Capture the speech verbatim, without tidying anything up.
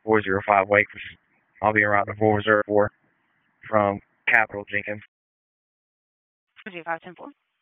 four zero five Wake, which is, I'll be around the four zero four from Capital Jenkins. G five ten four.